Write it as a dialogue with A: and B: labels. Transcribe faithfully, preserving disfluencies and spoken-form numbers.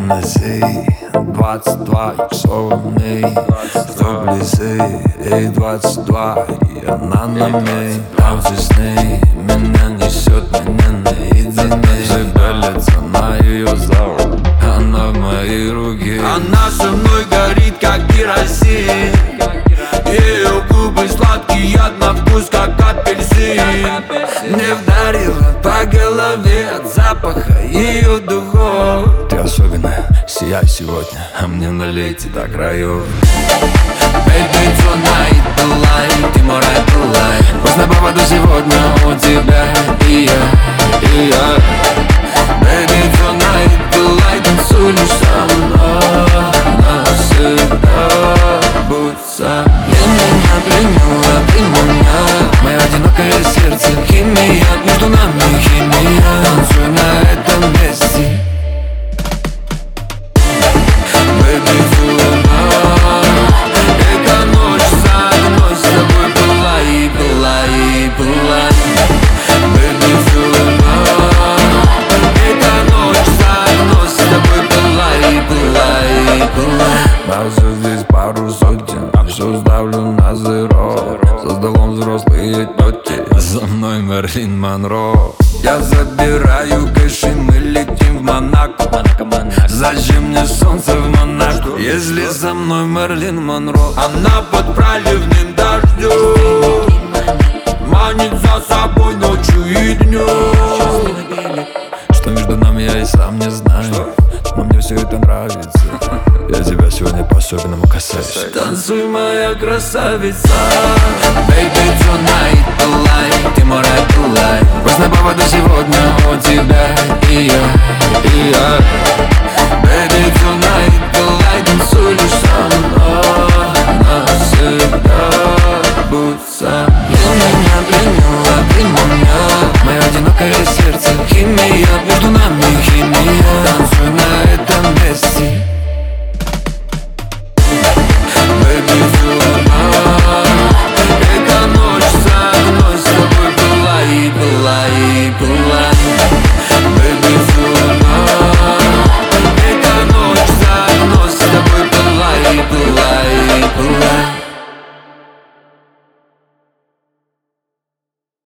A: носи. Двадцать два иксованный в дублисы. Ей двадцать два, и она на мне. Там все сны, меня несет, меня наедине. Шевелится на ее зал, она в мои руки.
B: Она со мной горит, как керосин. Ее губы сладкие, на вкус, как апельсин.
A: Не вдарила по голове от запаха ее духов. Ты особенная, сияй сегодня, а мне налейте до краев.
B: Baby, tonight, the light, ты мой рай, the light.
A: Пусть на поводу сегодня у тебя и я, и я.
B: Baby, tonight, the light, танцуй лишь со мной навсегда. Будь со мной.
A: Ты меня приняла, ты моя. Мое одинокое сердце, химия, между нами химия. Танцуй на этом месте.
B: Baby, tonight, эта ночь со мной, с тобой была и была и была. Baby, tonight, эта ночь со мной, с тобой была и была и была.
A: Нас здесь пару сотен, все ставлю на зеро. За столом взрослые тети, за мной Мерлин Монро. Я забираю кэш и мы летим в Монако. Зачем мне солнце в Монако, если за мной Мерлин Монро?
B: Она под проливным дождем манит за собой ночью и днем.
A: Что между нами, я и сам не знаю, но мне все это нравится. Я тебя сегодня по-особенному касаюсь.
B: Танцуй, моя красавица. Baby, tonight, the light, ты мой рай, the light.
A: Пусть на поводу сегодня у тебя и я, и я.